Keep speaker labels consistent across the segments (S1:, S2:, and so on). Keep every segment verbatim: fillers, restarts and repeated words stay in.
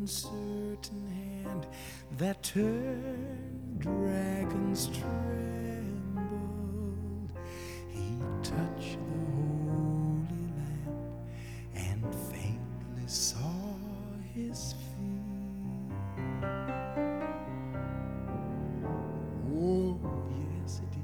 S1: uncertain hand that turned dragons trembled. He touched the holy lamp and faintly saw his feet. Oh, yes, it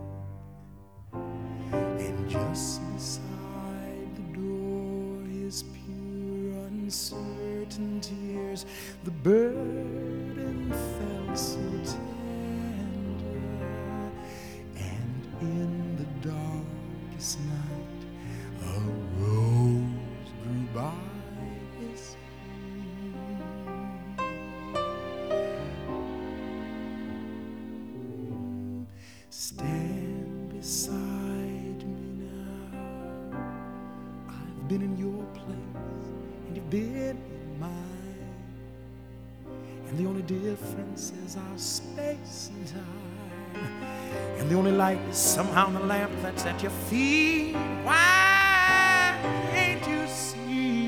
S1: did. And just beside the door, his pure, uncertain tears, the burden felt so tender. And in the darkest night, a rose grew by his feet. Stand beside me now. I've been in your place, and you've been in mine. And the only difference is our space and time. And the only light is somehow the lamp that's at your feet. Why can't you see?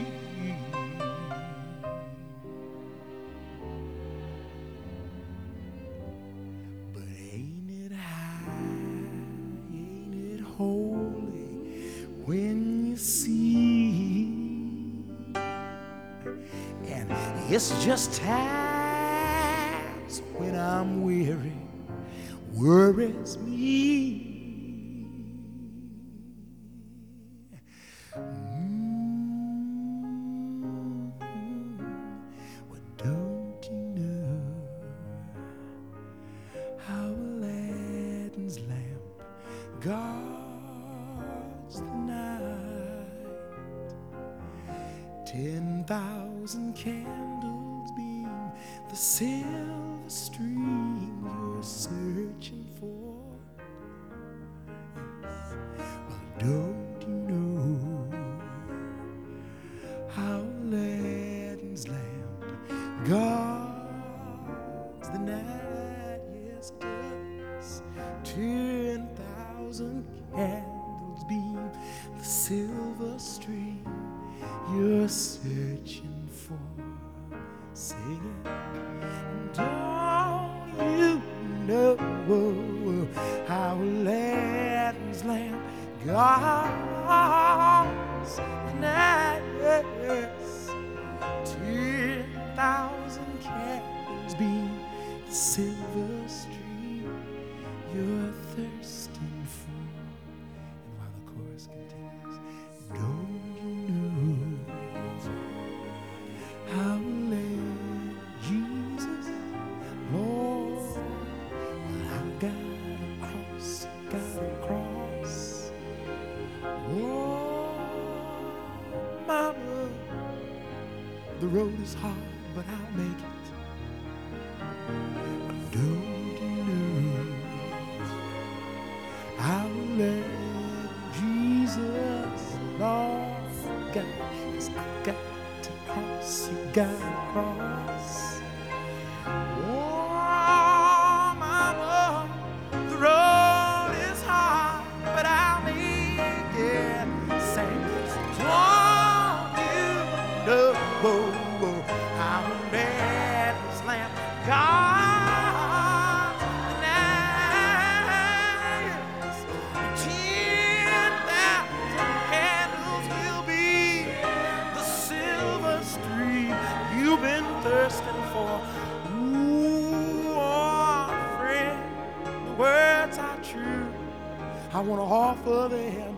S1: But ain't it high, ain't it holy when you see? And it's just times when I'm weary worries me. Mm, well, don't you know how Aladdin's lamp guards the night? Ten thousand candles beam the silver stream you're searching for. Well, don't you know how Aladdin's lamp guards the night? Yes, it does. Ten thousand candles beam the silver stream you're searching for. Sing it. Don't you know how Aladdin's lamp guards the night? Yes. Ten thousand candles beam the silver stream you're thirsting for. And while the chorus continues, don't you know how Jesus, Lord, well, I got a cross, got a cross. Oh, mama, the road is hard, but I'll make it. But don't you know I'll let Jesus, Lord, God, 'cause I got to cross, you got to cross. Oh, mama, the road is hard, but I'll make it. Say, don't you know how Aladdin's lamp guards the night? Ten thousand candles will be the silver stream you've been thirsting for. Ooh, oh, friend, the words are true. I want to offer them